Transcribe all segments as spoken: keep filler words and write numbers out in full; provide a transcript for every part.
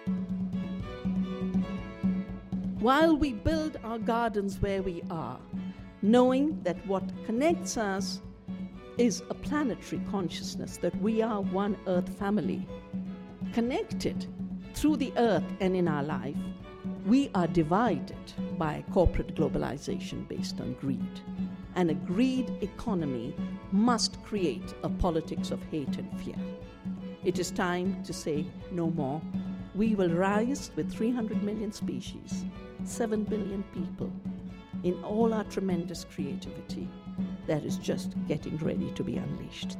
While we build our gardens where we are, knowing that what connects us is a planetary consciousness, that we are one Earth family, connected through the Earth and in our life, we are divided by corporate globalization based on greed. And a greed economy must create a politics of hate and fear. It is time to say no more. We will rise with three hundred million species, seven billion people, in all our tremendous creativity that is just getting ready to be unleashed.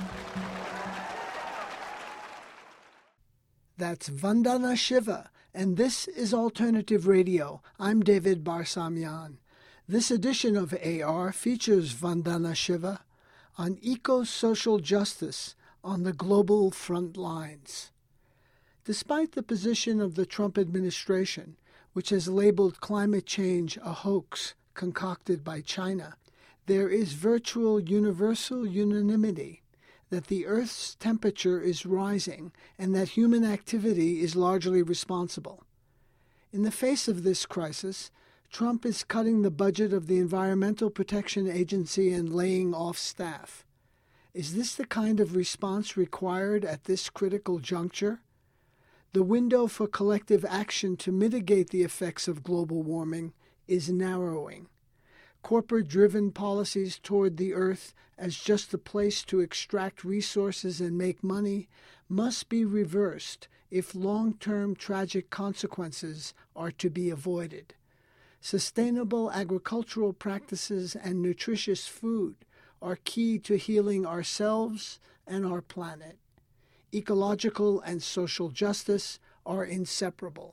That's Vandana Shiva, and this is Alternative Radio. I'm David Barsamian. This edition of A R features Vandana Shiva on eco-social justice on the global front lines. Despite the position of the Trump administration, which has labeled climate change a hoax concocted by China, there is virtual universal unanimity that the Earth's temperature is rising and that human activity is largely responsible. In the face of this crisis, Trump is cutting the budget of the Environmental Protection Agency and laying off staff. Is this the kind of response required at this critical juncture? The window for collective action to mitigate the effects of global warming is narrowing. Corporate-driven policies toward the Earth as just a place to extract resources and make money must be reversed if long-term tragic consequences are to be avoided. Sustainable agricultural practices and nutritious food are key to healing ourselves and our planet. Ecological and social justice are inseparable.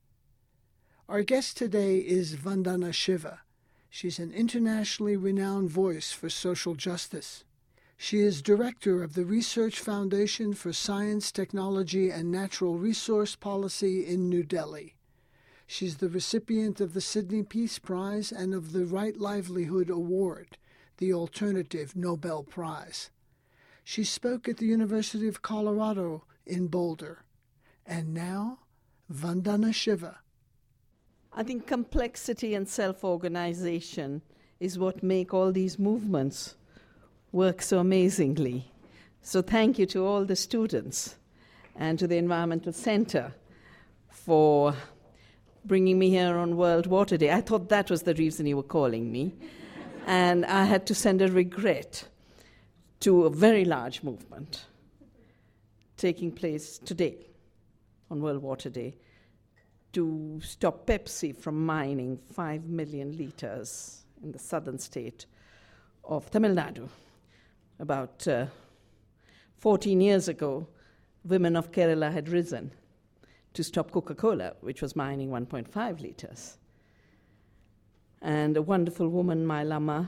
Our guest today is Vandana Shiva. She's an internationally renowned voice for social justice. She is director of the Research Foundation for Science, Technology, and Natural Resource Policy in New Delhi. She's the recipient of the Sydney Peace Prize and of the Right Livelihood Award, the alternative Nobel Prize. She spoke at the University of Colorado in Boulder. And now, Vandana Shiva. I think complexity and self-organization is what make all these movements work so amazingly. So thank you to all the students and to the Environmental Center for bringing me here on World Water Day. I thought that was the reason you were calling me. And I had to send a regret to a very large movement taking place today on World Water Day to stop Pepsi from mining five million liters in the southern state of Tamil Nadu. About uh, fourteen years ago, women of Kerala had risen to stop Coca-Cola, which was mining one point five liters. And a wonderful woman, Mailama,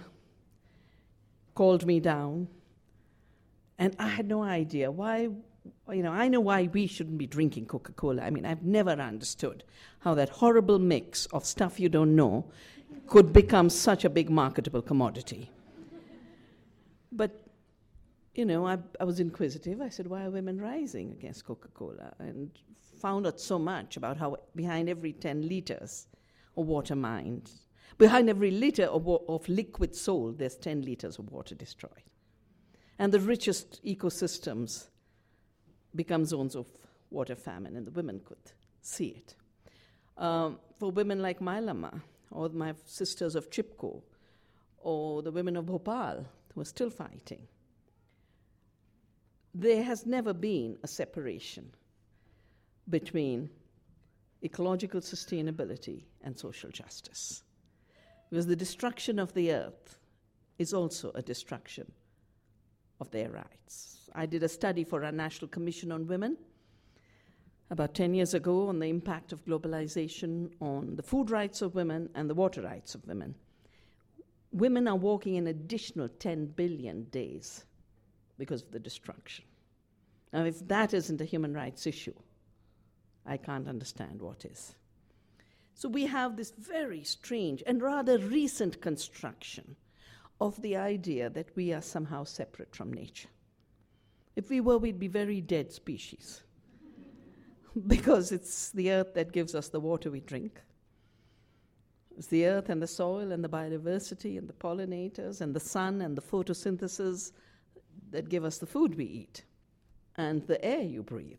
called me down, and I had no idea why. You know, I know why we shouldn't be drinking Coca-Cola. I mean, I've never understood how that horrible mix of stuff you don't know could become such a big marketable commodity. But, you know, I, I was inquisitive. I said, why are women rising against Coca-Cola? And found out so much about how behind every ten liters of water mined, behind every liter of, of liquid sold, there's ten liters of water destroyed. And the richest ecosystems become zones of water famine, and the women could see it. Um, for women like Mailama, or my sisters of Chipko, or the women of Bhopal, who are still fighting, there has never been a separation between ecological sustainability and social justice. Because the destruction of the earth is also a destruction of their rights. I did a study for our National Commission on Women about ten years ago on the impact of globalization on the food rights of women and the water rights of women. Women are walking an additional ten billion days because of the destruction. Now, if that isn't a human rights issue, I can't understand what is. So we have this very strange and rather recent construction of the idea that we are somehow separate from nature. If we were, we'd be very dead species. because it's the earth that gives us the water we drink. It's the earth and the soil and the biodiversity and the pollinators and the sun and the photosynthesis that give us the food we eat and the air you breathe.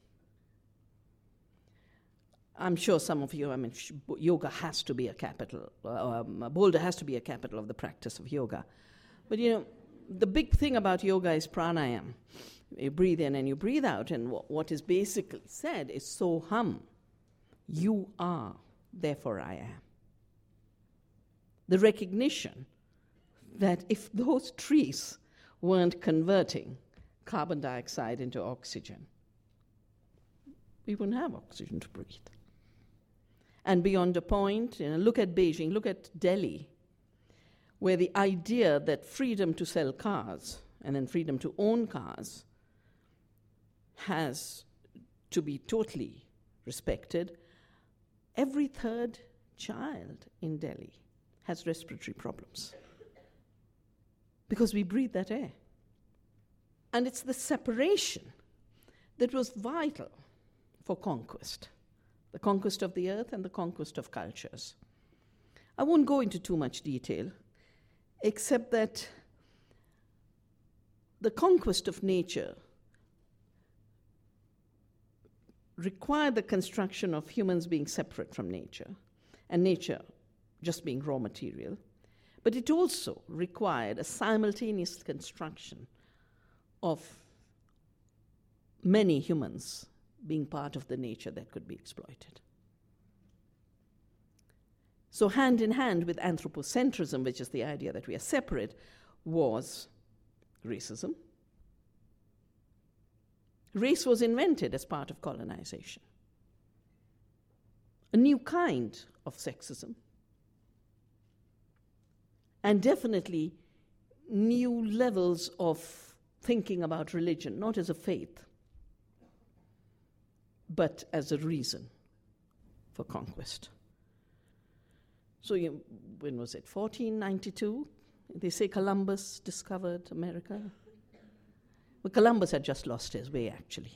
I'm sure some of you, I mean, sh- yoga has to be a capital, um, Boulder has to be a capital of the practice of yoga. But you know, the big thing about yoga is pranayama. You breathe in and you breathe out, and w- what is basically said is soham. You are, therefore I am. The recognition that if those trees weren't converting carbon dioxide into oxygen, we wouldn't have oxygen to breathe. And beyond a point, you know, look at Beijing, look at Delhi, where the idea that freedom to sell cars and then freedom to own cars has to be totally respected. Every third child in Delhi has respiratory problems because we breathe that air. And it's the separation that was vital for conquest, the conquest of the earth and the conquest of cultures. I won't go into too much detail, except that the conquest of nature required the construction of humans being separate from nature, and nature just being raw material, but it also required a simultaneous construction of many humans being part of the nature that could be exploited. So hand in hand with anthropocentrism, which is the idea that we are separate, was racism. Race was invented as part of colonization. A new kind of sexism. And definitely new levels of thinking about religion, not as a faith, but as a reason for conquest. So you, when was it, fourteen ninety-two? They say Columbus discovered America. Well, Columbus had just lost his way, actually.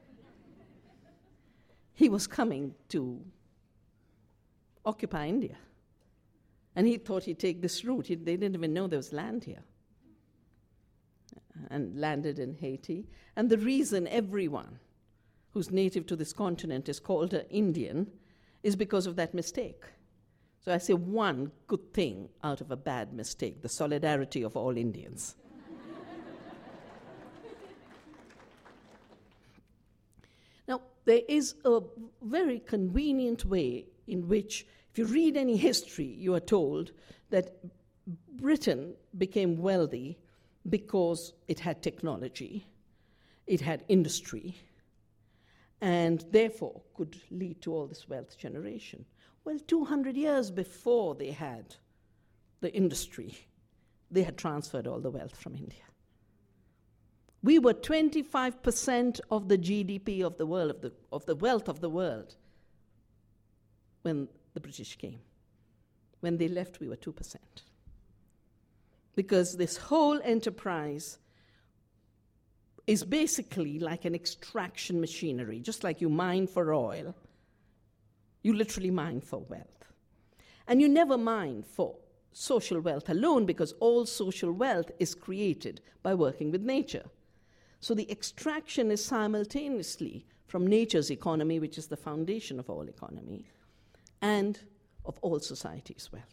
He was coming to occupy India. And he thought he'd take this route. He, they didn't even know there was land here. And landed in Haiti. And the reason everyone who's native to this continent is called an Indian is because of that mistake. So I say one good thing out of a bad mistake, the solidarity of all Indians. Now, there is a very convenient way in which, if you read any history, you are told that Britain became wealthy because it had technology, it had industry, and therefore could lead to all this wealth generation. Well, two hundred years before they had the industry, they had transferred all the wealth from India. We were twenty-five percent of the G D P of the world, of the, of the wealth of the world, when the British came. When they left, we were two percent. Because this whole enterprise is basically like an extraction machinery. Just like you mine for oil, you literally mine for wealth. And you never mine for social wealth alone, because all social wealth is created by working with nature. So the extraction is simultaneously from nature's economy, which is the foundation of all economy, and of all society's wealth.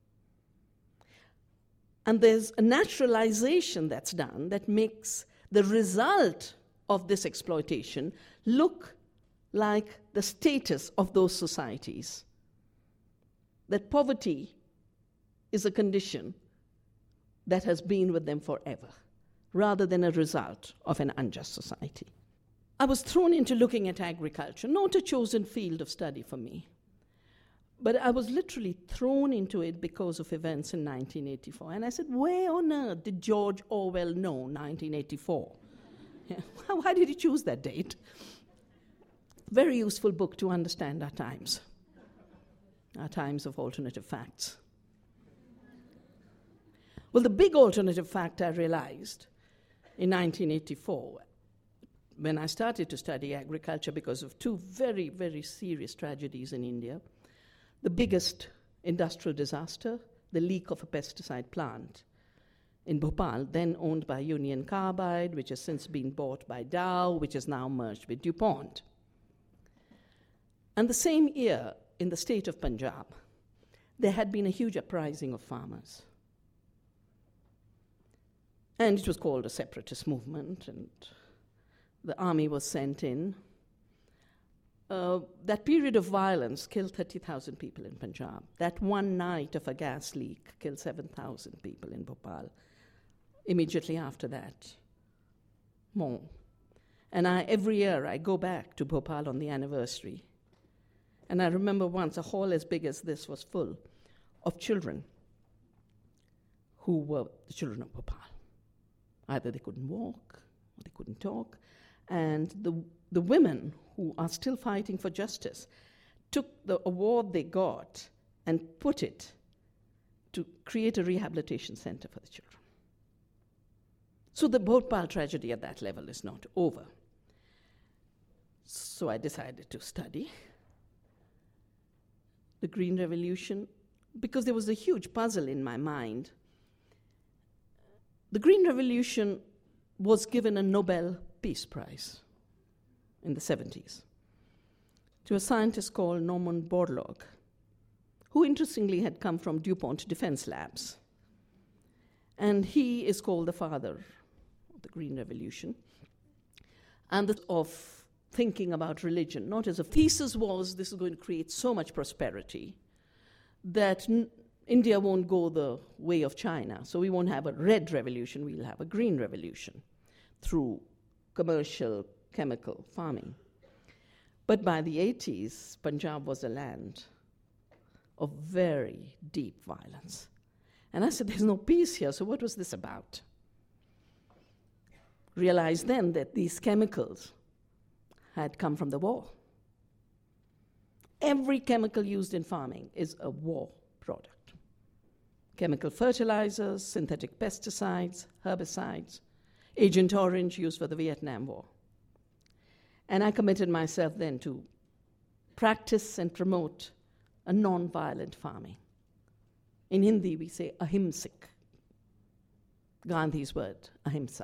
And there's a naturalization that's done that makes the result of this exploitation look like the status of those societies. That poverty is a condition that has been with them forever, rather than a result of an unjust society. I was thrown into looking at agriculture, not a chosen field of study for me, but I was literally thrown into it because of events in nineteen eighty-four. And I said, where on earth did George Orwell know nineteen eighty-four? Yeah. Why did he choose that date? Very useful book to understand our times, our times of alternative facts. Well, the big alternative fact I realized in nineteen eighty-four when I started to study agriculture because of two very, very serious tragedies in India. The biggest industrial disaster, the leak of a pesticide plant in Bhopal, then owned by Union Carbide, which has since been bought by Dow, which is now merged with DuPont. And the same year, in the state of Punjab, there had been a huge uprising of farmers. And it was called a separatist movement, and the army was sent in. Uh, that period of violence killed thirty thousand people in Punjab. That one night of a gas leak killed seven thousand people in Bhopal. Immediately after that, more. And I, every year I go back to Bhopal on the anniversary. And I remember once a hall as big as this was full of children who were the children of Bhopal. Either they couldn't walk or they couldn't talk. And the, the women who are still fighting for justice took the award they got and put it to create a rehabilitation center for the children. So the Bhopal tragedy at that level is not over. So I decided to study the Green Revolution because there was a huge puzzle in my mind. The Green Revolution was given a Nobel Peace Prize in the seventies to a scientist called Norman Borlaug, who interestingly had come from DuPont Defense Labs. And he is called the father of the Green Revolution and the, of thinking about religion, not as a thesis was this is going to create so much prosperity that n- India won't go the way of China. So we won't have a red revolution, we'll have a green revolution through commercial chemical farming. But by the eighties, Punjab was a land of very deep violence. And I said, there's no peace here, so what was this about? Realized then that these chemicals had come from the war. Every chemical used in farming is a war product. Chemical fertilizers, synthetic pesticides, herbicides, Agent Orange used for the Vietnam War. And I committed myself then to practice and promote a non-violent farming. In Hindi, we say ahimsik, Gandhi's word, ahimsa.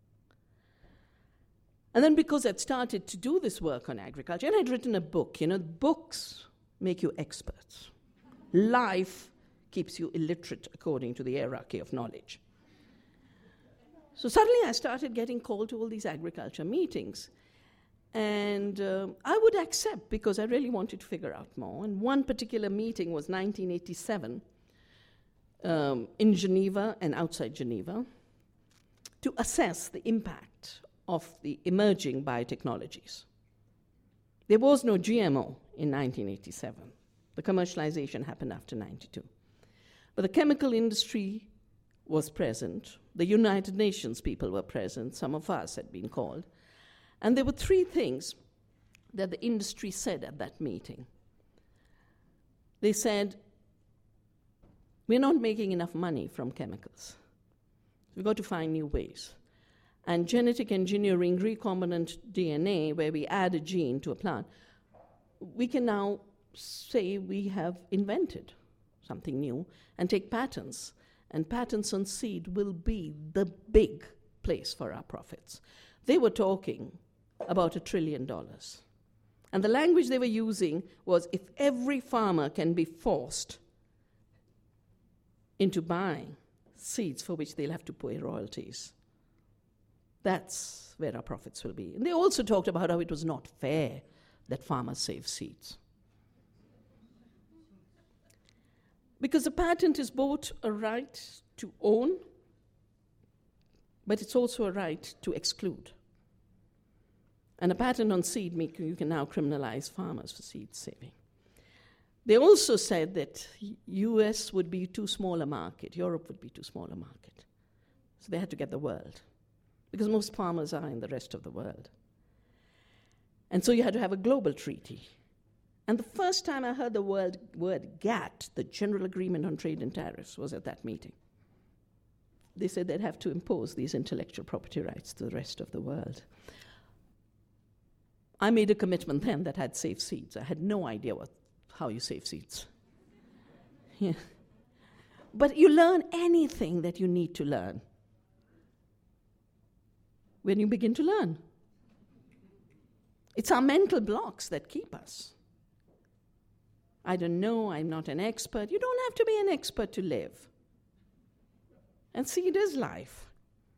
And then because I'd started to do this work on agriculture, and I'd written a book, you know, books make you experts. Life keeps you illiterate according to the hierarchy of knowledge. So suddenly I started getting called to all these agriculture meetings. And uh, I would accept because I really wanted to figure out more. And one particular meeting was nineteen eighty-seven um, in Geneva and outside Geneva to assess the impact of the emerging biotechnologies. There was no G M O in nineteen eighty-seven. The commercialization happened after ninety-two. But the chemical industry was present. The United Nations people were present. Some of us had been called. And there were three things that the industry said at that meeting. They said, we're not making enough money from chemicals. We've got to find new ways. And genetic engineering, recombinant D N A, where we add a gene to a plant, we can now say we have invented something new and take patents. And patents on seed will be the big place for our profits. They were talking about a trillion dollars. And the language they were using was if every farmer can be forced into buying seeds for which they'll have to pay royalties, that's where our profits will be. And they also talked about how it was not fair that farmers save seeds. Because a patent is both a right to own, but it's also a right to exclude. And a patent on seed, make, you can now criminalize farmers for seed saving. They also said that U S would be too small a market, Europe would be too small a market. So they had to get the world, because most farmers are in the rest of the world. And so you had to have a global treaty. And the first time I heard the word, word GATT, the General Agreement on Trade and Tariffs, was at that meeting. They said they'd have to impose these intellectual property rights to the rest of the world. I made a commitment then that I'd save seeds. I had no idea what, how you save seeds. Yeah. But you learn anything that you need to learn when you begin to learn. It's our mental blocks that keep us. I don't know, I'm not an expert. You don't have to be an expert to live. And seed is life.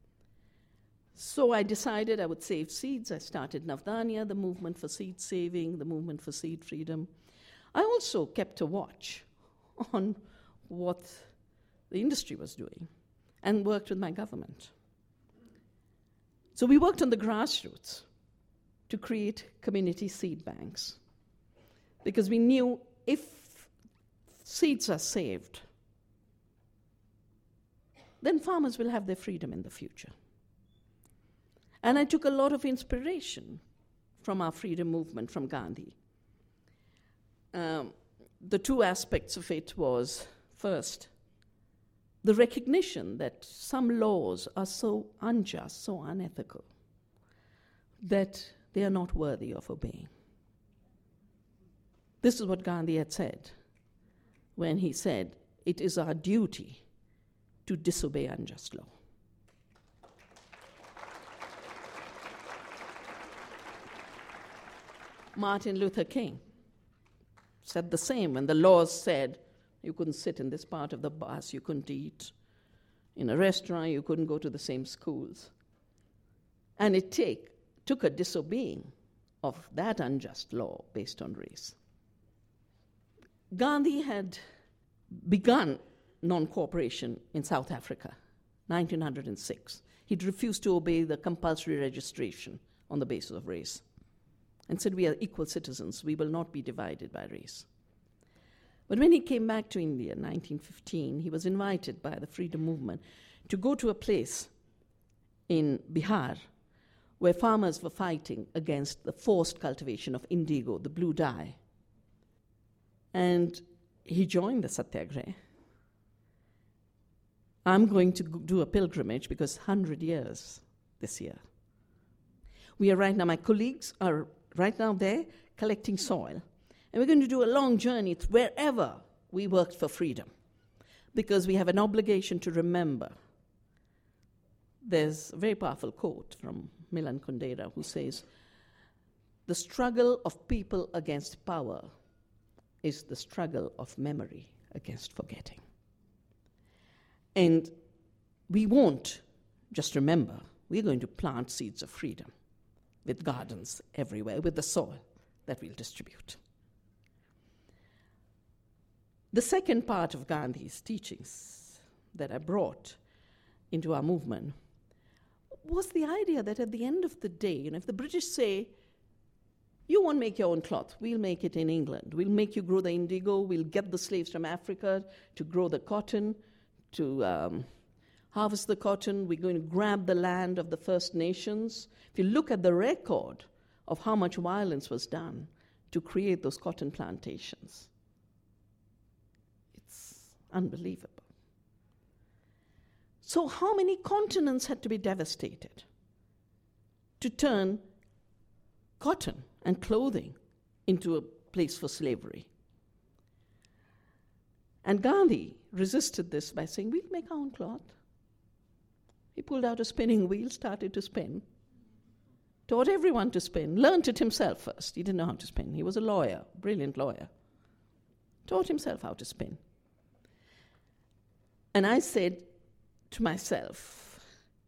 So I decided I would save seeds. I started Navdanya, the movement for seed saving, the movement for seed freedom. I also kept a watch on what the industry was doing and worked with my government. So we worked on the grassroots to create community seed banks because we knew if seeds are saved, then farmers will have their freedom in the future. And I took a lot of inspiration from our freedom movement, from Gandhi. Um, the two aspects of it was, first, the recognition that some laws are so unjust, so unethical, that they are not worthy of obeying. This is what Gandhi had said when he said, "It is our duty to disobey unjust law." Martin Luther King said the same when the laws said you couldn't sit in this part of the bus, you couldn't eat in a restaurant, you couldn't go to the same schools. And it take, took a disobeying of that unjust law based on race. Gandhi had begun non-cooperation in South Africa, nineteen oh six. He'd refused to obey the compulsory registration on the basis of race and said, we are equal citizens, we will not be divided by race. But when he came back to India in nineteen fifteen, he was invited by the freedom movement to go to a place in Bihar where farmers were fighting against the forced cultivation of indigo, the blue dye. And he joined the Satyagraha. I'm going to do a pilgrimage because one hundred years this year. We are right now, my colleagues are right now there collecting soil. And we're going to do a long journey wherever we worked for freedom because we have an obligation to remember. There's a very powerful quote from Milan Kundera who says, the struggle of people against power is the struggle of memory against forgetting. And we won't just remember, we're going to plant seeds of freedom with gardens everywhere, with the soil that we'll distribute. The second part of Gandhi's teachings that I brought into our movement was the idea that at the end of the day, you know, if the British say, you won't make your own cloth, we'll make it in England. We'll make you grow the indigo, we'll get the slaves from Africa to grow the cotton, to um, harvest the cotton, we're going to grab the land of the First Nations. If you look at the record of how much violence was done to create those cotton plantations, it's unbelievable. So how many continents had to be devastated to turn cotton and clothing into a place for slavery? And Gandhi resisted this by saying, we'll make our own cloth. He pulled out a spinning wheel, started to spin, taught everyone to spin, learned it himself first. He didn't know how to spin. He was a lawyer, brilliant lawyer. Taught himself how to spin. And I said to myself,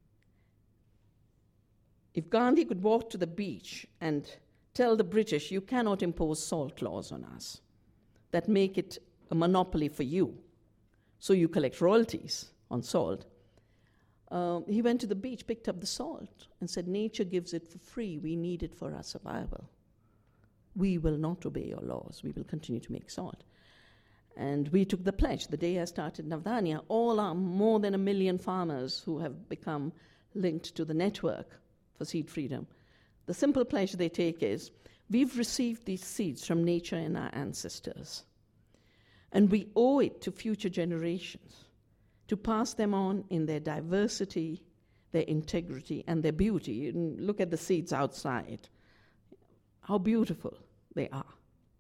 if Gandhi could walk to the beach and tell the British, you cannot impose salt laws on us that make it a monopoly for you, so you collect royalties on salt. Uh, he went to the beach, picked up the salt, and said, nature gives it for free. We need it for our survival. We will not obey your laws. We will continue to make salt. And we took the pledge. The day I started Navdanya, all our more than a million farmers who have become linked to the network for seed freedom, the simple pledge they take is, we've received these seeds from nature and our ancestors. And we owe it to future generations to pass them on in their diversity, their integrity, and their beauty. You look at the seeds outside. how beautiful they are.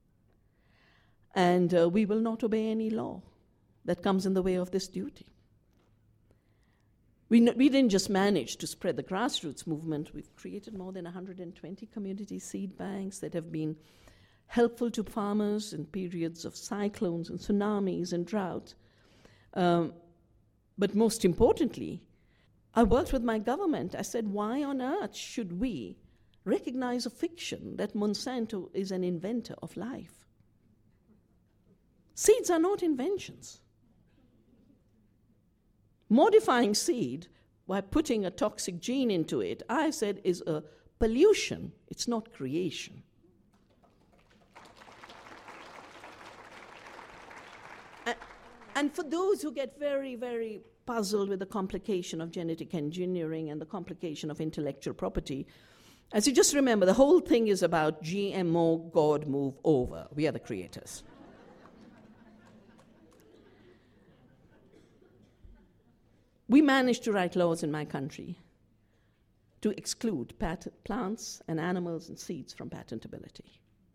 And uh, we will not obey any law that comes in the way of this duty. We, n- we didn't just manage to spread the grassroots movement. We've created more than one hundred twenty community seed banks that have been helpful to farmers in periods of cyclones and tsunamis and drought. Um, but most importantly, I worked with my government. I said, why on earth should we recognize a fiction that Monsanto is an inventor of life? Seeds are not inventions. Modifying seed by putting a toxic gene into it, I said, is a pollution. It's not creation. And for those who get very, very puzzled with the complication of genetic engineering and the complication of intellectual property, as you just remember, the whole thing is about G M O, God move over. We are the creators. We managed to write laws in my country to exclude pat- plants and animals and seeds from patentability.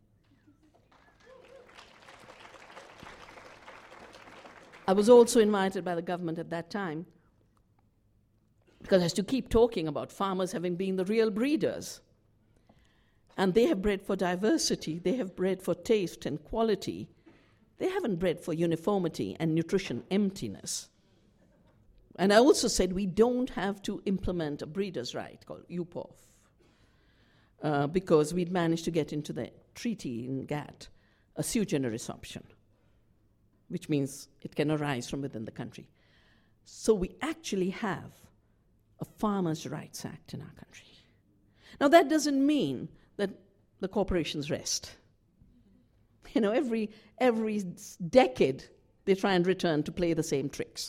I was also invited by the government at that time because I used to keep talking about farmers having been the real breeders. And they have bred for diversity, they have bred for taste and quality. They haven't bred for uniformity and nutrition emptiness. And I also said we don't have to implement a breeder's right called U P O F uh, because we'd managed to get into the treaty in GATT a sui generis option, which means it can arise from within the country. So we actually have a Farmers' Rights Act in our country. Now that doesn't mean that the corporations rest. You know, every, every decade they try and return to play the same tricks.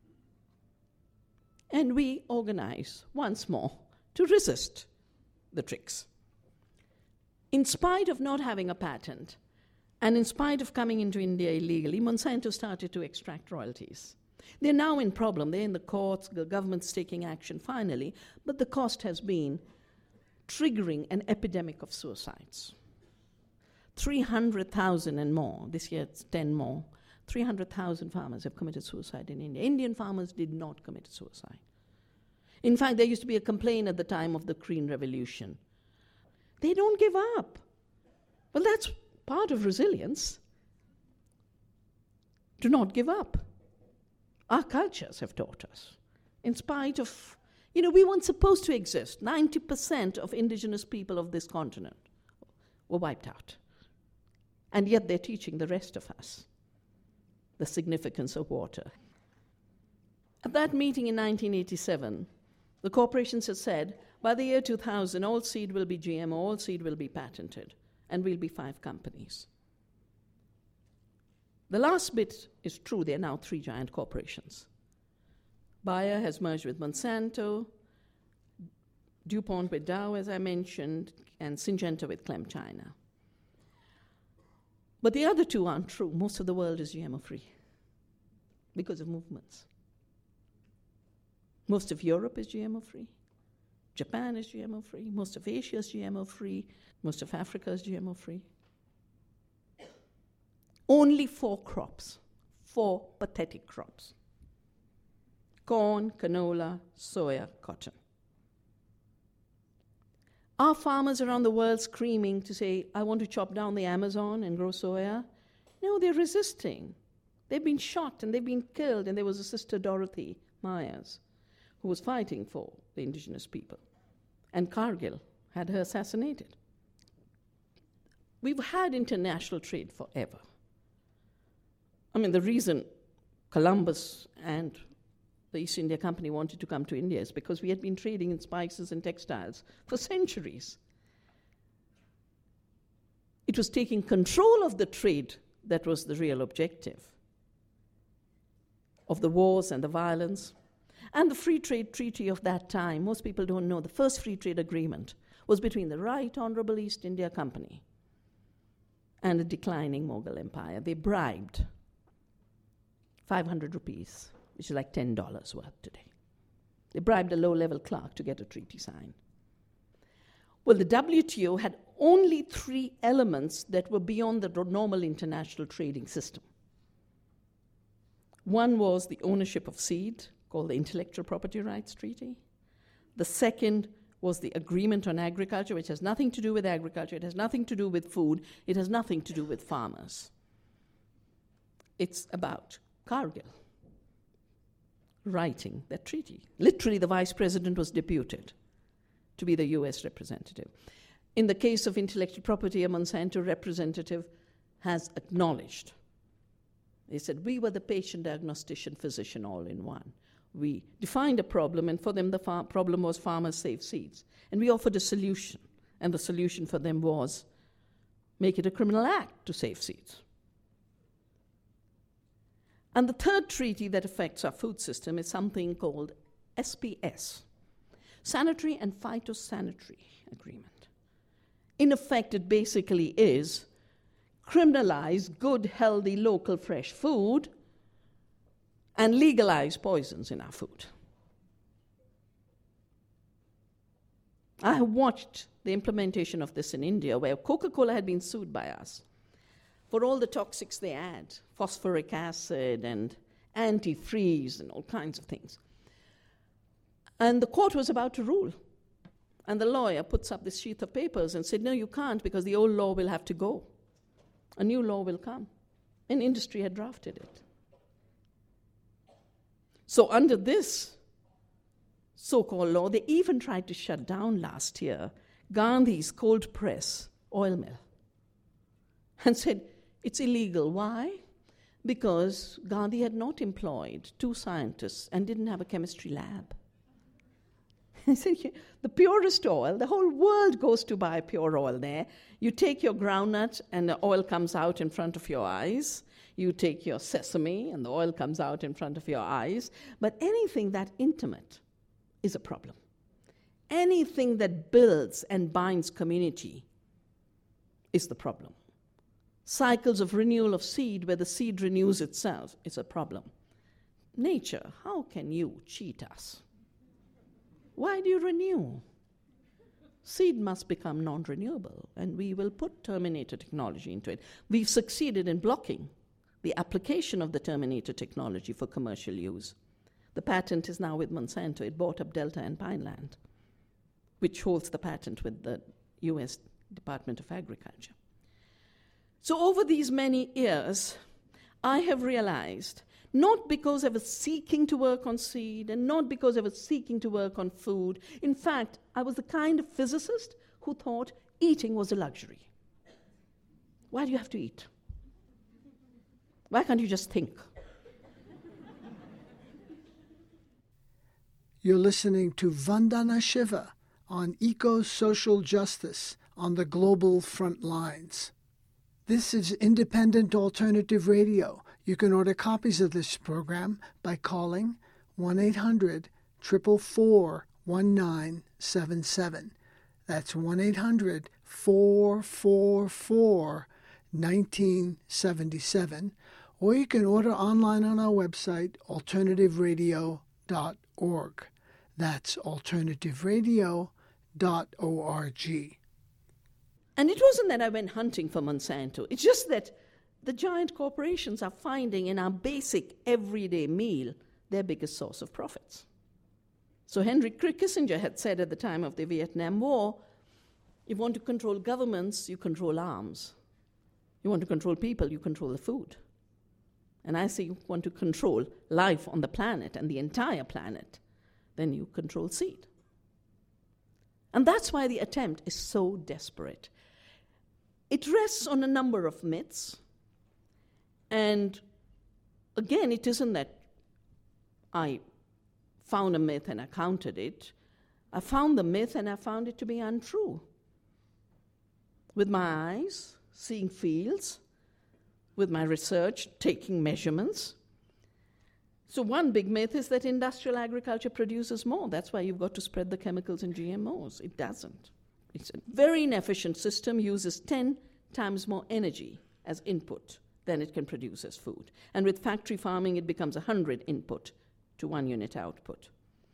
And we organize once more to resist the tricks. In spite of not having a patent, and in spite of coming into India illegally, Monsanto started to extract royalties. They're now in problem. They're in the courts. The government's taking action finally. But the cost has been triggering an epidemic of suicides. three hundred thousand and more. This year it's ten more. three hundred thousand farmers have committed suicide in India. Indian farmers did not commit suicide. In fact, there used to be a complaint at the time of the Green Revolution. They don't give up. Well, that's part of resilience. Do not give up. Our cultures have taught us. In spite of, you know, we weren't supposed to exist. ninety percent of indigenous people of this continent were wiped out. And yet they're teaching the rest of us the significance of water. At that meeting in nineteen eighty-seven, the corporations had said, by the year two thousand, all seed will be G M O, all seed will be patented, and we'll be five companies. The last bit is true. There are now three giant corporations. Bayer has merged with Monsanto, DuPont with Dow, as I mentioned, and Syngenta with ChemChina. But the other two aren't true. Most of the world is G M O-free because of movements. Most of Europe is G M O-free. Japan is G M O-free. Most of Asia is G M O-free. Most of Africa is G M O-free. Only four crops, four pathetic crops. Corn, canola, soya, cotton. Are farmers around the world screaming to say, I want to chop down the Amazon and grow soya? No, they're resisting. They've been shot and they've been killed, and there was a sister, Dorothy Myers, who was fighting for the indigenous people. And Cargill had her assassinated. We've had international trade forever. I mean, the reason Columbus and the East India Company wanted to come to India is because we had been trading in spices and textiles for centuries. It was taking control of the trade that was the real objective of the wars and the violence. And the free trade treaty of that time, most people don't know, the first free trade agreement was between the Right Honorable East India Company and a declining Mughal Empire. They bribed five hundred rupees, which is like ten dollars worth today. They bribed a low-level clerk to get a treaty signed. Well, the W T O had only three elements that were beyond the normal international trading system. One was the ownership of seed, called the Intellectual Property Rights Treaty. The second was the Agreement on Agriculture, which has nothing to do with agriculture, it has nothing to do with food, it has nothing to do with farmers. It's about Cargill writing that treaty. Literally, the vice president was deputed to be the U S representative. In the case of intellectual property, a Monsanto representative has acknowledged. They said, we were the patient, diagnostician, physician all in one. We defined a problem, and for them the far- problem was farmers save seeds. And we offered a solution, and the solution for them was make it a criminal act to save seeds. And the third treaty that affects our food system is something called S P S, Sanitary and Phytosanitary Agreement. In effect, it basically is criminalize good, healthy, local, fresh food and legalize poisons in our food. I have watched the implementation of this in India, where Coca-Cola had been sued by us for all the toxics they add, phosphoric acid and antifreeze and all kinds of things. And the court was about to rule. And the lawyer puts up this sheet of papers and said, no, you can't, because the old law will have to go. A new law will come. And industry had drafted it. So under this so-called law, they even tried to shut down last year Gandhi's cold press oil mill and said it's illegal. Why? Because Gandhi had not employed two scientists and didn't have a chemistry lab. He said, the purest oil, the whole world goes to buy pure oil there. You take your groundnut and the oil comes out in front of your eyes. You take your sesame and the oil comes out in front of your eyes. But anything that intimate is a problem. Anything that builds and binds community is the problem. Cycles of renewal of seed where the seed renews itself is a problem. Nature, how can you cheat us? Why do you renew? Seed must become non-renewable, and we will put Terminator technology into it. We've succeeded in blocking the application of the Terminator technology for commercial use. The patent is now with Monsanto. It bought up Delta and Pineland, which holds the patent with the U S Department of Agriculture. So over these many years, I have realized, not because I was seeking to work on seed and not because I was seeking to work on food. In fact, I was the kind of physicist who thought eating was a luxury. Why do you have to eat? Why can't you just think? You're listening to Vandana Shiva on eco-social justice on the global front lines. This is Independent Alternative Radio. You can order copies of this program by calling one eight hundred, four four four, one nine seven seven. That's one eight hundred, four four four, one nine seven seven. Or you can order online on our website, alternative radio dot org. That's alternative radio dot org. And it wasn't that I went hunting for Monsanto. It's just that the giant corporations are finding in our basic everyday meal their biggest source of profits. So Henry Kissinger had said at the time of the Vietnam War, you want to control governments, you control arms. You want to control people, you control the food. And I say you want to control life on the planet and the entire planet, then you control seed. And that's why the attempt is so desperate. It rests on a number of myths. And again, it isn't that I found a myth and I countered it. I found the myth and I found it to be untrue. With my eyes, seeing fields, with my research, taking measurements. So one big myth is that industrial agriculture produces more. That's why you've got to spread the chemicals and G M Os. It doesn't. It's a very inefficient system, uses ten times more energy as input than it can produce as food. And with factory farming, it becomes one hundred input to one unit output.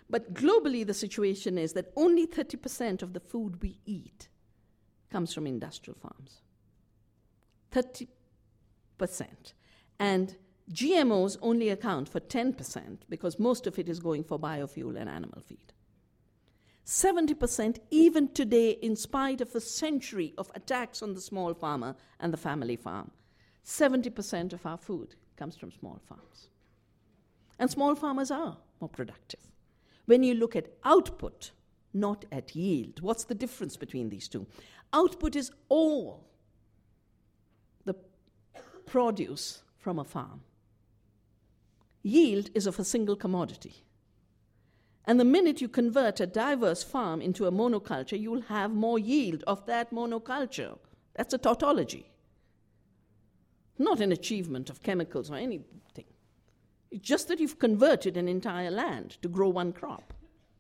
But globally, the situation is that only thirty percent of the food we eat comes from industrial farms. thirty percent. And G M Os only account for ten percent because most of it is going for biofuel and animal feed. seventy percent even today, in spite of a century of attacks on the small farmer and the family farm, seventy percent of our food comes from small farms. And small farmers are more productive. When you look at output, not at yield, what's the difference between these two? Output is all the produce from a farm. Yield is of a single commodity. And the minute you convert a diverse farm into a monoculture, you'll have more yield of that monoculture. That's a tautology, not an achievement of chemicals or anything. It's just that you've converted an entire land to grow one crop.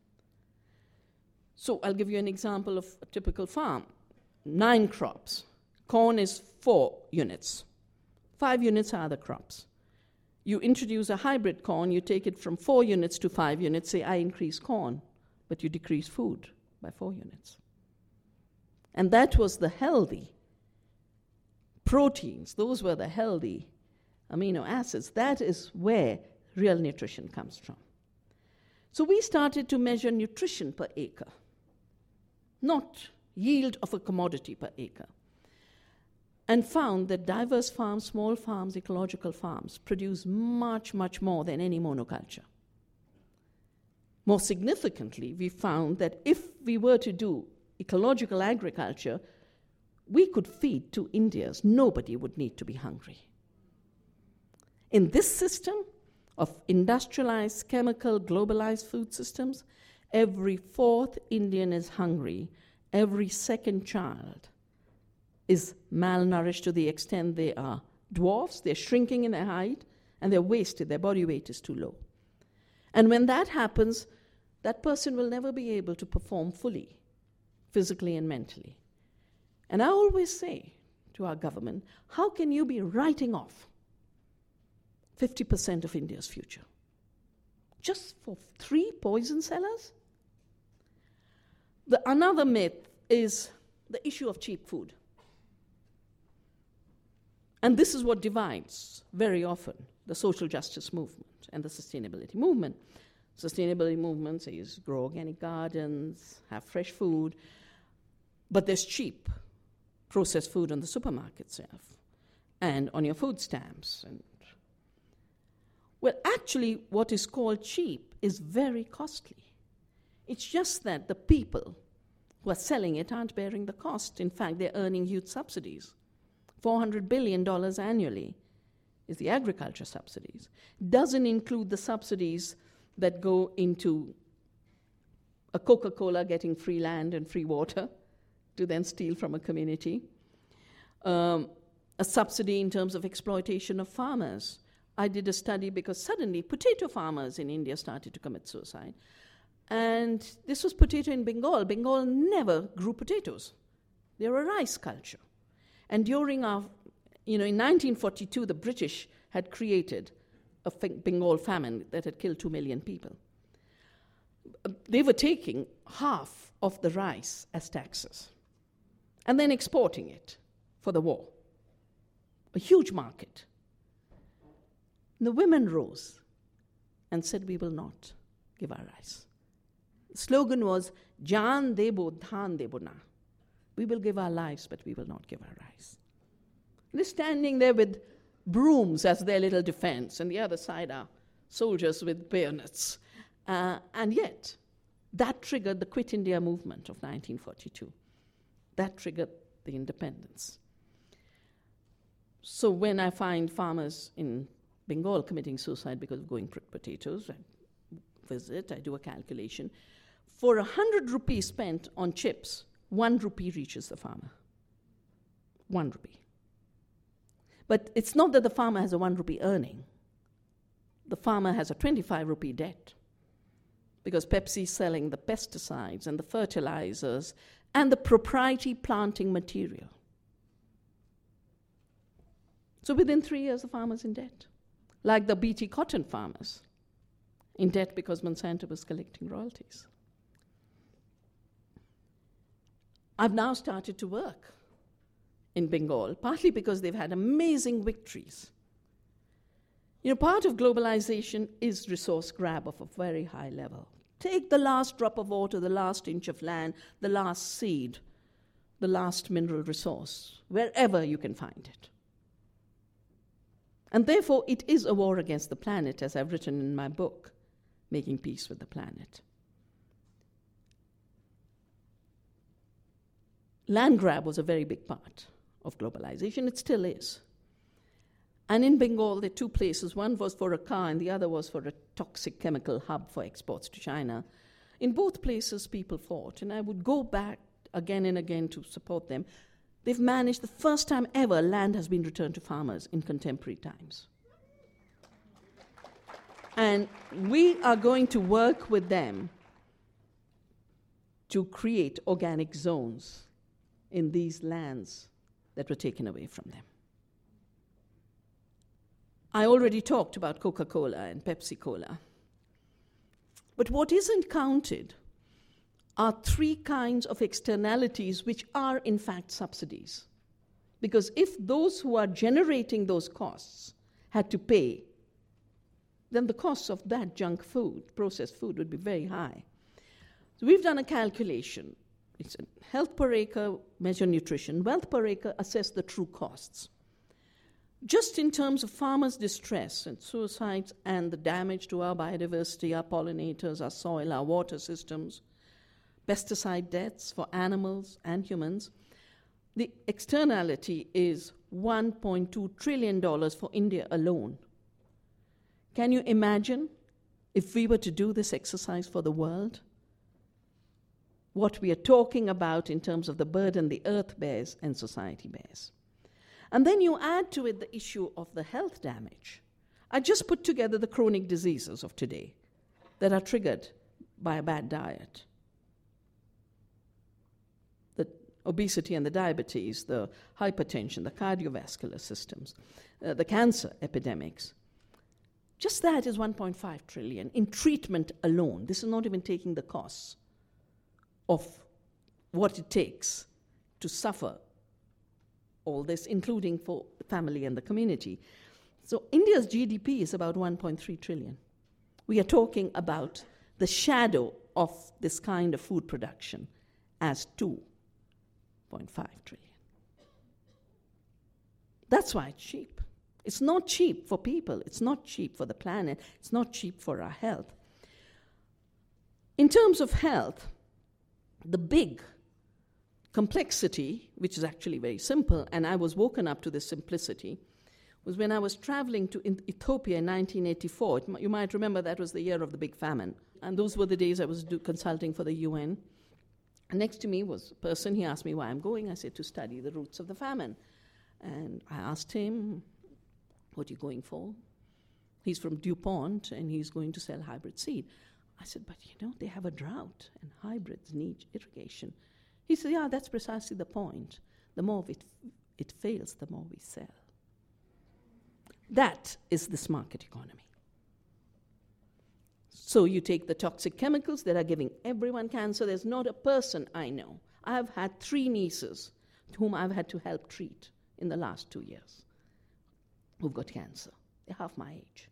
So I'll give you an example of a typical farm. Nine crops. Corn is four units. Five units are the crops. You introduce a hybrid corn, you take it from four units to five units, say, I increase corn, but you decrease food by four units. And that was the healthy proteins. Those were the healthy amino acids. That is where real nutrition comes from. So we started to measure nutrition per acre, not yield of a commodity per acre, and found that diverse farms, small farms, ecological farms produce much, much more than any monoculture. More significantly, we found that if we were to do ecological agriculture, we could feed two Indias. Nobody would need to be hungry. In this system of industrialized, chemical, globalized food systems, every fourth Indian is hungry. Every second child is malnourished to the extent they are dwarfs, they're shrinking in their height, and they're wasted, their body weight is too low. And when that happens, that person will never be able to perform fully, physically and mentally. And I always say to our government, how can you be writing off fifty percent of India's future just for three poison sellers? The another myth is the issue of cheap food. And this is what divides very often the social justice movement and the sustainability movement. Sustainability movement says grow organic gardens, have fresh food, but there's cheap processed food on the supermarket shelf and on your food stamps. And well, actually, what is called cheap is very costly. It's just that the people who are selling it aren't bearing the cost. In fact, they're earning huge subsidies. four hundred billion dollars annually is the agriculture subsidies. Doesn't include the subsidies that go into a Coca-Cola getting free land and free water to then steal from a community. Um, a subsidy in terms of exploitation of farmers. I did a study because suddenly potato farmers in India started to commit suicide. And this was potato in Bengal. Bengal never grew potatoes. They're a rice culture. And during our, you know, in nineteen forty-two, the British had created a Bengal famine that had killed two million people. They were taking half of the rice as taxes and then exporting it for the war. A huge market. The women rose and said, we will not give our rice. The slogan was, Jaan debo, dhaan debo na. We will give our lives, but we will not give our rice. They're standing there with brooms as their little defense, and the other side are soldiers with bayonets. Uh, and yet, that triggered the Quit India movement of nineteen forty-two. That triggered the independence. So when I find farmers in Bengal committing suicide because of going potatoes, I visit, I do a calculation. For a hundred rupees spent on chips, one rupee reaches the farmer. One rupee. But it's not that the farmer has a one rupee earning. The farmer has a twenty-five rupee debt because Pepsi is selling the pesticides and the fertilizers and the proprietary planting material. So within three years, the farmer's in debt. Like the B T cotton farmers in debt because Monsanto was collecting royalties. I've now started to work in Bengal, partly because they've had amazing victories. You know, part of globalization is resource grab of a very high level. Take the last drop of water, the last inch of land, the last seed, the last mineral resource, wherever you can find it. And therefore, it is a war against the planet, as I've written in my book, Making Peace with the Planet. Land grab was a very big part of globalization. It still is. And in Bengal, there are two places. One was for a car, and the other was for a toxic chemical hub for exports to China. In both places, people fought, and I would go back again and again to support them. They've managed, the first time ever, land has been returned to farmers in contemporary times. And we are going to work with them to create organic zones in these lands that were taken away from them. I already talked about Coca-Cola and Pepsi-Cola. But what isn't counted are three kinds of externalities which are, in fact, subsidies. Because if those who are generating those costs had to pay, then the costs of that junk food, processed food, would be very high. So we've done a calculation. It's a health per acre, measure nutrition. Wealth per acre, assess the true costs. Just in terms of farmers' distress and suicides and the damage to our biodiversity, our pollinators, our soil, our water systems, pesticide deaths for animals and humans, the externality is one point two trillion dollars for India alone. Can you imagine if we were to do this exercise for the world? What we are talking about in terms of the burden the earth bears and society bears. And then you add to it the issue of the health damage. I just put together the chronic diseases of today that are triggered by a bad diet. The obesity and the diabetes, the hypertension, the cardiovascular systems, uh, the cancer epidemics. Just that is one point five trillion in treatment alone. This is not even taking the costs of what it takes to suffer all this, including for the family and the community. So India's G D P is about one point three trillion. We are talking about the shadow of this kind of food production as two point five trillion. That's why it's cheap. It's not cheap for people. It's not cheap for the planet. It's not cheap for our health. In terms of health, the big complexity, which is actually very simple, and I was woken up to this simplicity, was when I was traveling to Ethiopia in nineteen eighty-four. You might remember that was the year of the big famine. And those were the days I was do consulting for the U N. And next to me was a person. He asked me why I'm going. I said, to study the roots of the famine. And I asked him, what are you going for? He's from DuPont, and he's going to sell hybrid seed. I said, but you know, they have a drought, and hybrids need irrigation. He said, yeah, that's precisely the point. The more it, it fails, the more we sell. That is this market economy. So you take the toxic chemicals that are giving everyone cancer. There's not a person I know. I've had three nieces whom I've had to help treat in the last two years who've got cancer. They're half my age.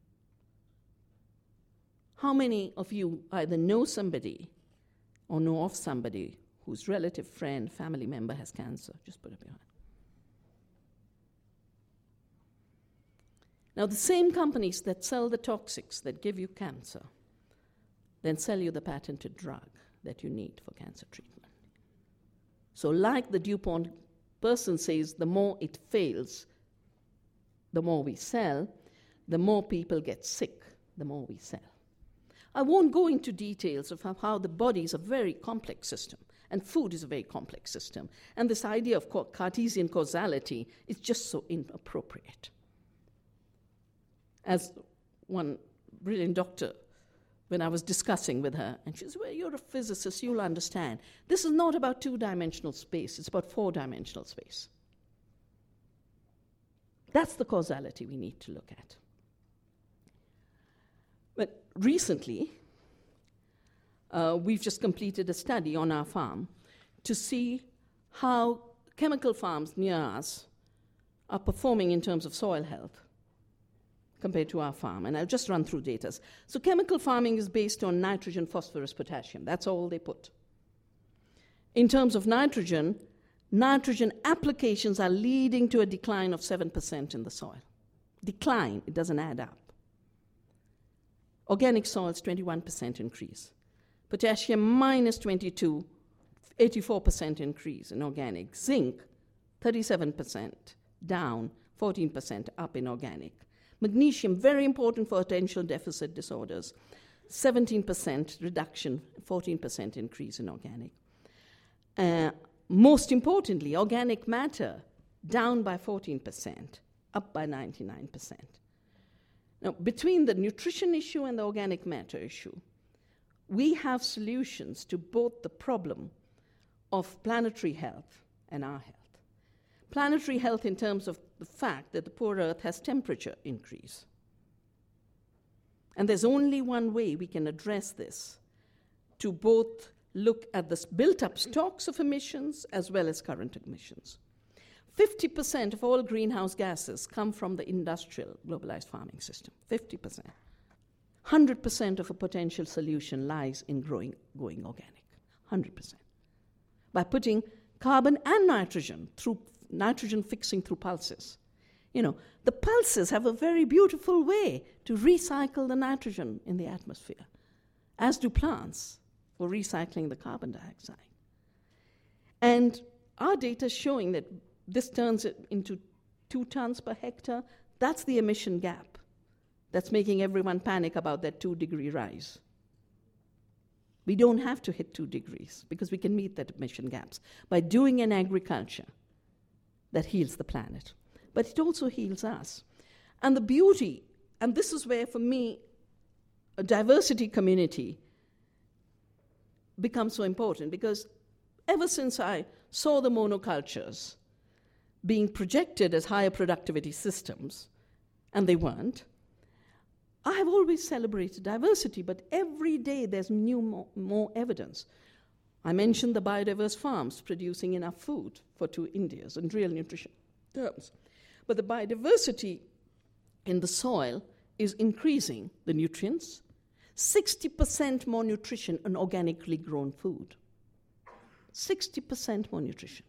How many of you either know somebody or know of somebody whose relative, friend, family member has cancer? Just put up your hand. Now, the same companies that sell the toxics that give you cancer then sell you the patented drug that you need for cancer treatment. So like the DuPont person says, the more it fails, the more we sell, the more people get sick, the more we sell. I won't go into details of how, how the body is a very complex system, and food is a very complex system, and this idea of Cartesian causality is just so inappropriate. As one brilliant doctor, when I was discussing with her, and she said, well, you're a physicist, you'll understand. This is not about two-dimensional space, it's about four-dimensional space. That's the causality we need to look at. But recently, uh, we've just completed a study on our farm to see how chemical farms near us are performing in terms of soil health compared to our farm. And I'll just run through data. So chemical farming is based on nitrogen, phosphorus, potassium. That's all they put. In terms of nitrogen, nitrogen applications are leading to a decline of seven percent in the soil. Decline, it doesn't add up. Organic soils, twenty-one percent increase. Potassium, minus twenty-two, eighty-four percent increase in organic. Zinc, thirty-seven percent down, fourteen percent up in organic. Magnesium, very important for attention deficit disorders, seventeen percent reduction, fourteen percent increase in organic. Uh, most importantly, organic matter, down by fourteen percent, up by ninety-nine percent. Now, between the nutrition issue and the organic matter issue, we have solutions to both the problem of planetary health and our health. Planetary health in terms of the fact that the poor Earth has temperature increase. And there's only one way we can address this, to both look at the built-up stocks of emissions as well as current emissions. fifty percent of all greenhouse gases come from the industrial globalized farming system, fifty percent. one hundred percent of a potential solution lies in growing, going organic, one hundred percent. By putting carbon and nitrogen through nitrogen fixing through pulses. You know, the pulses have a very beautiful way to recycle the nitrogen in the atmosphere, as do plants for recycling the carbon dioxide. And our data is showing that this turns it into two tons per hectare. That's the emission gap that's making everyone panic about that two-degree rise. We don't have to hit two degrees because we can meet that emission gaps by doing an agriculture that heals the planet. But it also heals us. And the beauty, and this is where, for me, a diversity community becomes so important, because ever since I saw the monocultures being projected as higher productivity systems, and they weren't, I have always celebrated diversity, but every day there's new, more, more evidence. I mentioned the biodiverse farms producing enough food for two Indias in real nutrition terms. But the biodiversity in the soil is increasing the nutrients, sixty percent more nutrition in organically grown food. sixty percent more nutrition.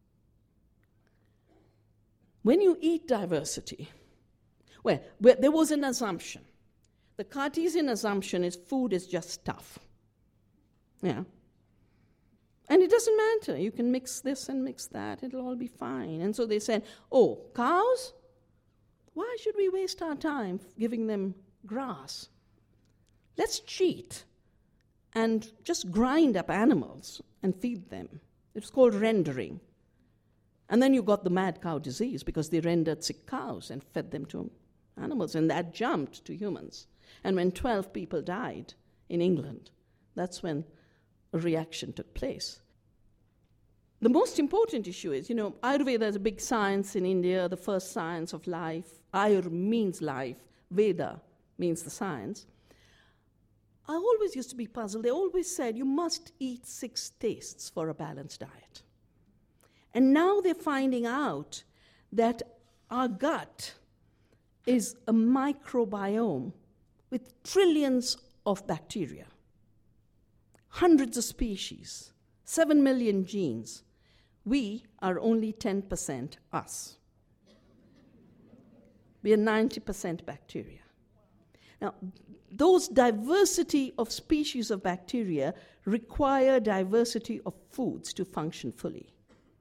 When you eat diversity, well, well, there was an assumption. The Cartesian assumption is food is just stuff. Yeah. And it doesn't matter. You can mix this and mix that. It'll all be fine. And so they said, oh, cows? Why should we waste our time giving them grass? Let's cheat and just grind up animals and feed them. It's called rendering. And then you got the mad cow disease because they rendered sick cows and fed them to animals. And that jumped to humans. And when twelve people died in England, that's when a reaction took place. The most important issue is, you know, Ayurveda is a big science in India, the first science of life. Ayur means life. Veda means the science. I always used to be puzzled. They always said you must eat six tastes for a balanced diet. And now they're finding out that our gut is a microbiome with trillions of bacteria, hundreds of species, seven million genes. We are only ten percent us. We are ninety percent bacteria. Now, those diversity of species of bacteria require diversity of foods to function fully.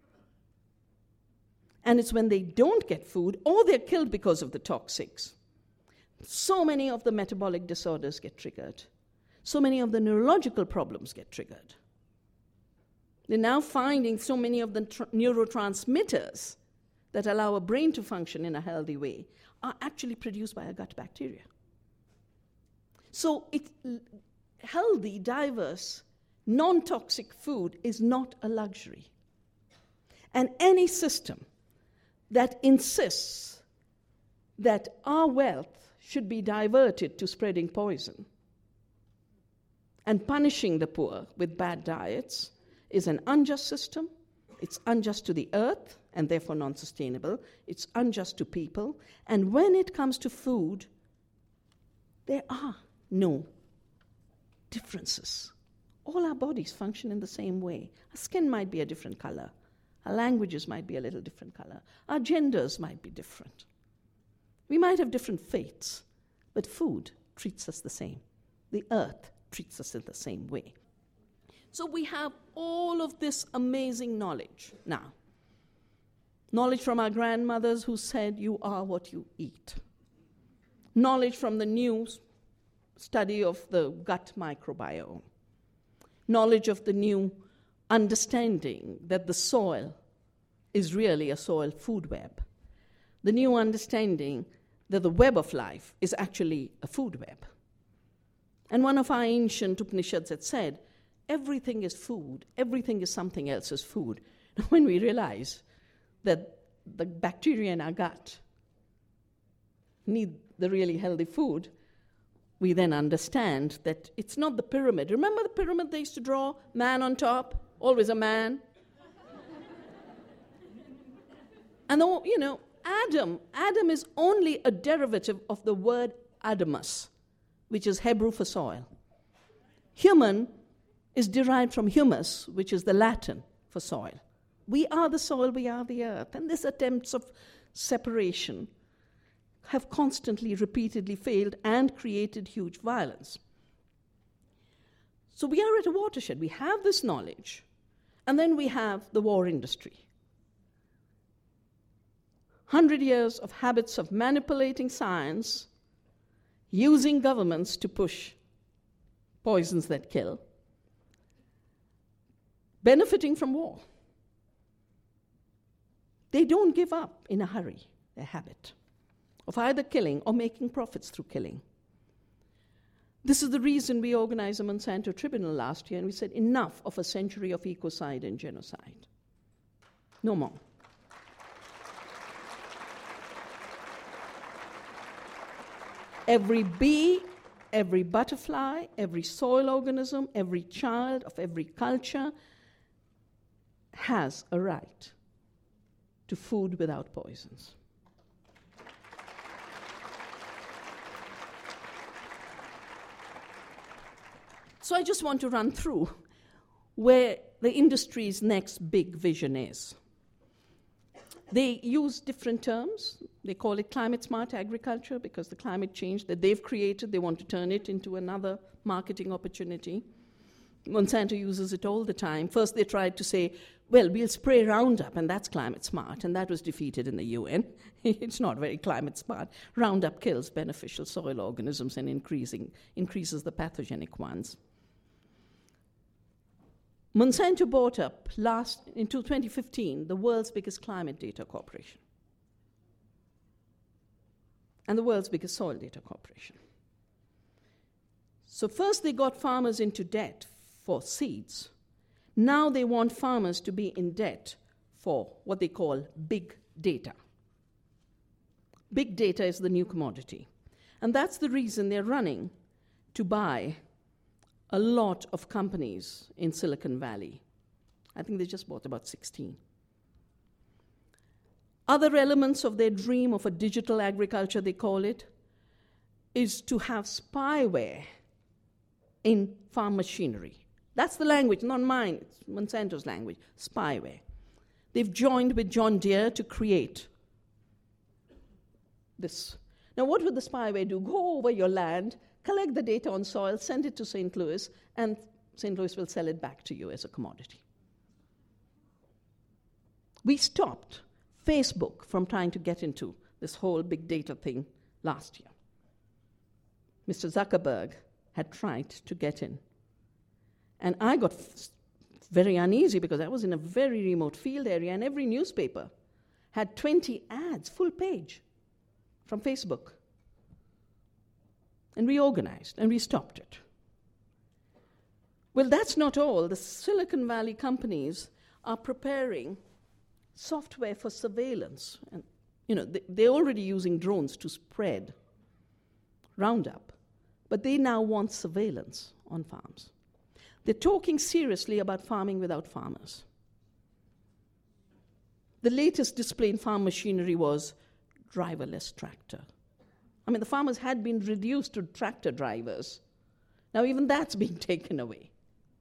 And it's when they don't get food or they're killed because of the toxics. So many of the metabolic disorders get triggered. So many of the neurological problems get triggered. They're now finding so many of the tr- neurotransmitters that allow a brain to function in a healthy way are actually produced by a gut bacteria. So it, healthy, diverse, non-toxic food is not a luxury. And any system that insists that our wealth should be diverted to spreading poison And punishing the poor with bad diets is an unjust system. It's unjust to the earth and therefore non-sustainable. It's unjust to people. And when it comes to food, there are no differences. All our bodies function in the same way. Our skin might be a different color. Our languages might be a little different color. Our genders might be different. We might have different faiths, but food treats us the same. The earth treats us in the same way. So we have all of this amazing knowledge now. Knowledge from our grandmothers who said, you are what you eat. Knowledge from the new study of the gut microbiome. Knowledge of the new understanding that the soil is really a soil food web. The new understanding that the web of life is actually a food web. And one of our ancient Upanishads had said, everything is food, everything is something else's food. When we realize that the bacteria in our gut need the really healthy food, we then understand that it's not the pyramid. Remember the pyramid they used to draw? Man on top, always a man. And, the, you know, Adam, Adam is only a derivative of the word Adamus, which is Hebrew for soil. Human is derived from humus, which is the Latin for soil. We are the soil, we are the earth. And these attempts of separation have constantly, repeatedly failed and created huge violence. So we are at a watershed. We have this knowledge, and then we have the war industry. Hundred years of habits of manipulating science, using governments to push poisons that kill, benefiting from war. They don't give up in a hurry, their habit of either killing or making profits through killing. This is the reason we organized a Monsanto Tribunal last year, and we said, enough of a century of ecocide and genocide. No more. Every bee, every butterfly, every soil organism, every child of every culture has a right to food without poisons. So I just want to run through where the industry's next big vision is. They use different terms. They call it climate smart agriculture because the climate change that they've created, they want to turn it into another marketing opportunity. Monsanto uses it all the time. First they tried to say, well, we'll spray Roundup, and that's climate smart, and that was defeated in the U N. It's not very climate smart. Roundup kills beneficial soil organisms and increasing, increases the pathogenic ones. Monsanto bought up last, in twenty fifteen, the world's biggest climate data corporation and the world's biggest soil data corporation. So first they got farmers into debt for seeds. Now they want farmers to be in debt for what they call big data. Big data is the new commodity. And that's the reason they're running to buy a lot of companies in Silicon Valley. I think they just bought about sixteen. Other elements of their dream of a digital agriculture, they call it, is to have spyware in farm machinery. That's the language, not mine, it's Monsanto's language, spyware. They've joined with John Deere to create this. Now, what would the spyware do? Go over your land, collect the data on soil, send it to Saint Louis, and Saint Louis will sell it back to you as a commodity. We stopped Facebook from trying to get into this whole big data thing last year. Mister Zuckerberg had tried to get in. And I got f- very uneasy because I was in a very remote field area, and every newspaper had twenty ads, full page, from Facebook. And we organized, and we stopped it. Well, that's not all. The Silicon Valley companies are preparing software for surveillance. And, you know, they, they're already using drones to spread Roundup, but they now want surveillance on farms. They're talking seriously about farming without farmers. The latest display in farm machinery was driverless tractor. I mean, the farmers had been reduced to tractor drivers. Now even that's being taken away.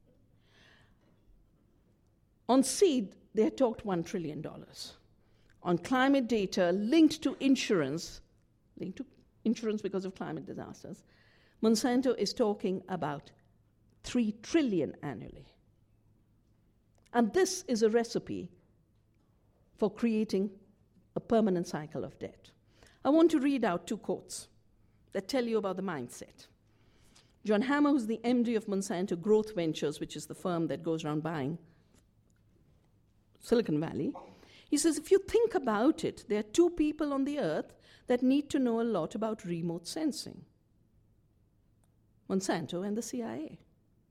On seed, they had talked one trillion dollars. On climate data linked to insurance, linked to insurance because of climate disasters, Monsanto is talking about three trillion dollars annually. And this is a recipe for creating a permanent cycle of debt. I want to read out two quotes that tell you about the mindset. John Hammer, who's the M D of Monsanto Growth Ventures, which is the firm that goes around buying Silicon Valley, he says, if you think about it, there are two people on the earth that need to know a lot about remote sensing. Monsanto and the C I A.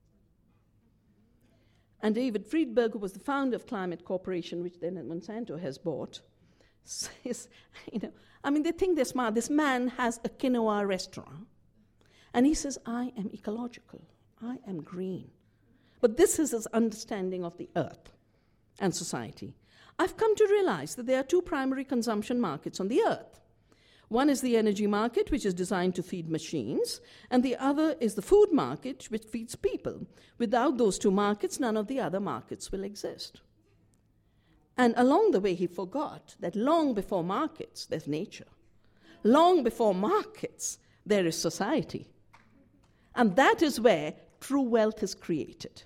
And David Friedberg, who was the founder of Climate Corporation, which then Monsanto has bought, says, you know, I mean, they think they're smart. This man has a quinoa restaurant, and he says, I am ecological. I am green. But this is his understanding of the earth and society. I've come to realize that there are two primary consumption markets on the earth. One is the energy market, which is designed to feed machines, and the other is the food market, which feeds people. Without those two markets, none of the other markets will exist. And along the way, he forgot that long before markets, there's nature. Long before markets, there is society. And that is where true wealth is created.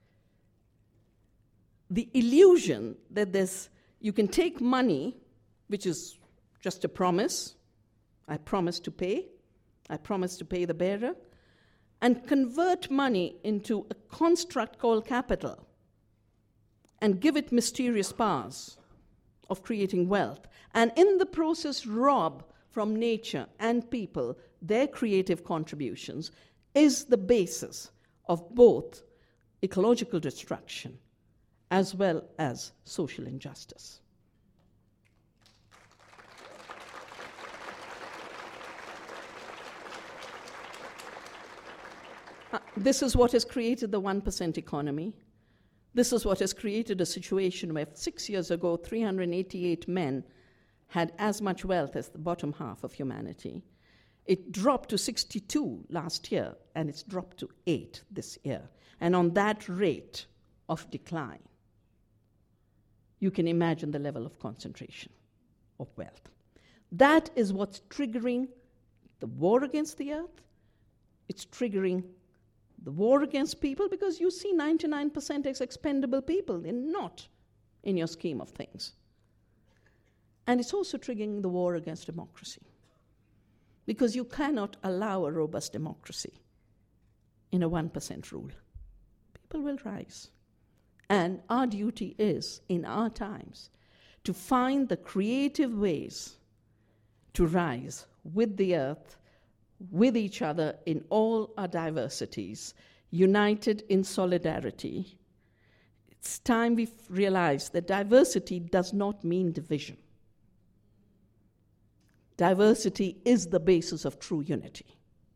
The illusion that there's, you can take money, which is just a promise, I promise to pay, I promise to pay the bearer, and convert money into a construct called capital and give it mysterious powers of creating wealth, and in the process rob from nature and people their creative contributions, is the basis of both ecological destruction as well as social injustice. Uh, this is what has created the one percent economy. This is what has created a situation where six years ago, three hundred eighty-eight men had as much wealth as the bottom half of humanity. It dropped to sixty-two last year, and it's dropped to eight this year. And on that rate of decline, you can imagine the level of concentration of wealth. That is what's triggering the war against the earth. It's triggering the war against people, because you see ninety-nine percent as expendable people. They're not in your scheme of things. And it's also triggering the war against democracy, because you cannot allow a robust democracy in a one percent rule. People will rise. And our duty is, in our times, to find the creative ways to rise with the earth, with each other in all our diversities, united in solidarity. It's time we realize that diversity does not mean division. Diversity is the basis of true unity.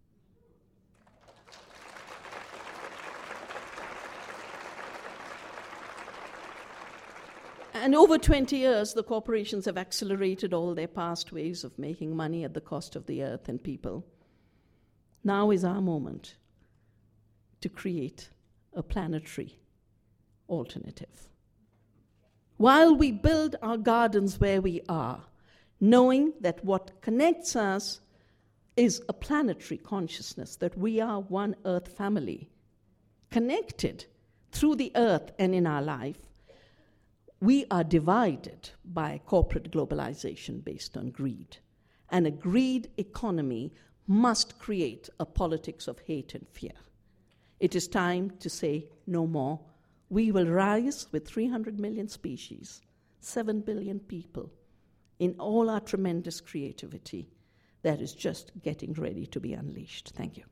And over twenty years, the corporations have accelerated all their past ways of making money at the cost of the earth and people. Now is our moment to create a planetary alternative. While we build our gardens where we are, knowing that what connects us is a planetary consciousness, that we are one earth family, connected through the earth and in our life, we are divided by corporate globalization based on greed. And a greed economy must create a politics of hate and fear. It is time to say no more. We will rise with three hundred million species, seven billion people, in all our tremendous creativity that is just getting ready to be unleashed. Thank you.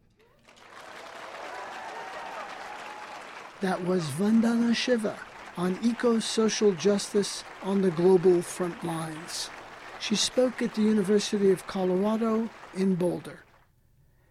That was Vandana Shiva on eco-social justice on the global front lines. She spoke at the University of Colorado in Boulder.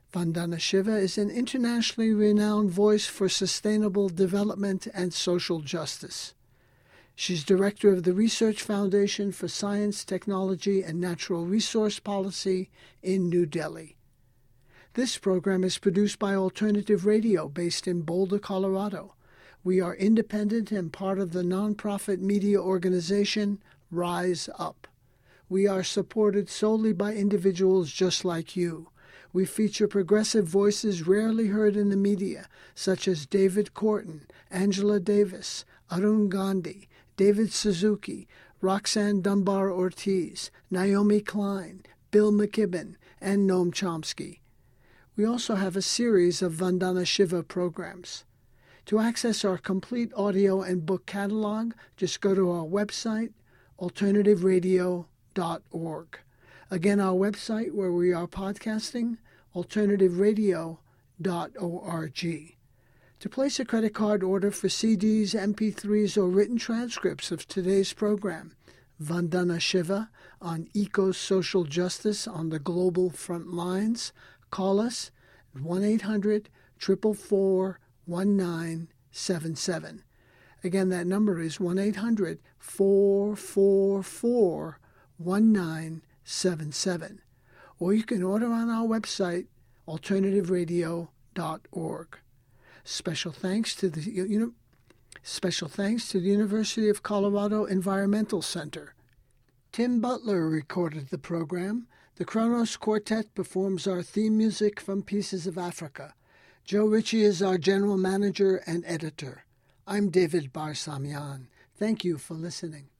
Vandana Shiva is an internationally renowned voice for sustainable development and social justice. She's director of the Research Foundation for Science, Technology, and Natural Resource Policy in New Delhi. This program is produced by Alternative Radio based in Boulder, Colorado. We are independent and part of the nonprofit media organization Rise Up. We are supported solely by individuals just like you. We feature progressive voices rarely heard in the media, such as David Korten, Angela Davis, Arun Gandhi, David Suzuki, Roxanne Dunbar-Ortiz, Naomi Klein, Bill McKibben, and Noam Chomsky. We also have a series of Vandana Shiva programs. To access our complete audio and book catalog, just go to our website, alternative radio dot org. Again, our website where we are podcasting, alternative radio dot org. To place a credit card order for C Ds, M P threes, or written transcripts of today's program, Vandana Shiva on eco-social justice on the global front lines, call us at one eight hundred, four four four, one nine seven seven. Again, that number is one eight hundred, four four four, one nine seven seven. Or you can order on our website, alternative radio dot org. Special thanks to the you know, special thanks to the University of Colorado Environmental Center. Tim Butler recorded the program. The Kronos Quartet performs our theme music from Pieces of Africa. Joe Ritchie is our general manager and editor. I'm David Barsamian. Thank you for listening.